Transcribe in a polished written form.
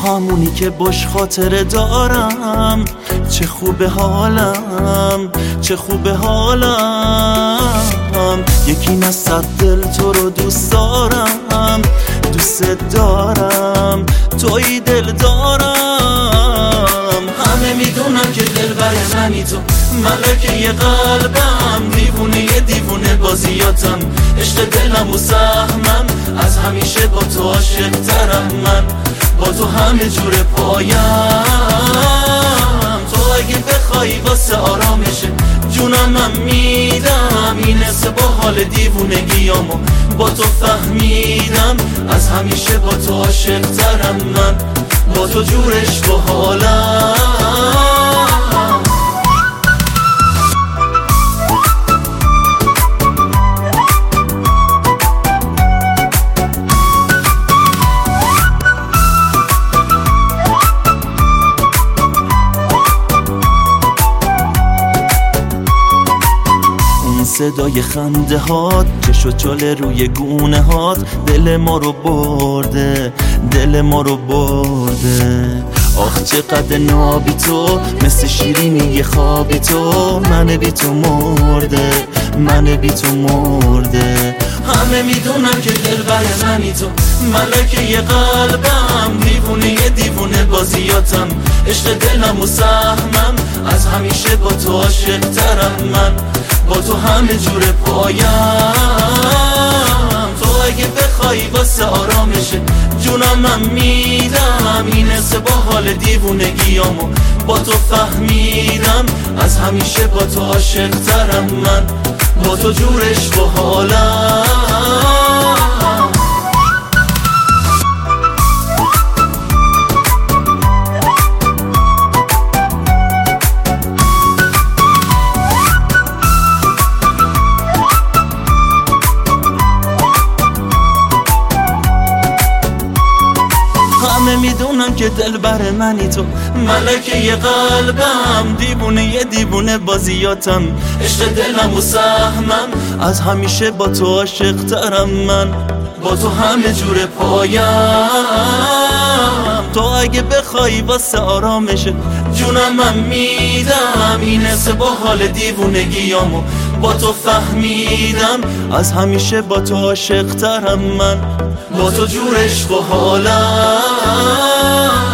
همونی که باش خاطره دارم. چه خوبه حالم، چه خوبه حالم. یکی نه صد دل تو رو دوست دارم، دوست دارم، توی دل دارم. همه میدونم که دل بر منی تو، ملکه قلبم، دیوونه دیوونه بازیاتم، عشق دلم و سهمم، از همیشه با تو عاشق ترم من، با تو همه جور پایم. تو اگه بخوای واسه آرامشه جونم من میدم، این حسه با حال دیوونگیامو با تو فهمیدم، از همیشه با تو عاشق ترم من، با تو جورش با حالم. صدای خنده هات، چش و چاله روی گونه هات، دل ما رو برده، دل ما رو برده. آخ چقدر نابی تو، مثل شیرینی خوابی تو، من بی تو مرده، من بی تو مرده. همه میدونم که دل بر منی تو، ملکه قلبم، دیوونه دیوونه بازیاتم، عشق دلم و سهمم، از همیشه با تو عاشق ترم من، با تو همه جور پایم. تو اگه بخوای واسه آرامشه جونم من میدم، این حسه با حال دیوونگیامو با تو فهمیدم، از همیشه با تو عاشق ترم من، با تو جورش با حالم. همه میدونم که دل بر منی تو، ملکه قلبم، دیوونه دیوونه بازیاتم، عشق دلم و سهمم، از همیشه با تو عاشق ترم من، با تو همه جور پایم. تو اگه بخوای واسه آرامشه جونم من میدم، این حسه با حال دیوونگیامو با تو فهمیدم، از همیشه با تو عاشق ترم من، با تو جورش با حالم.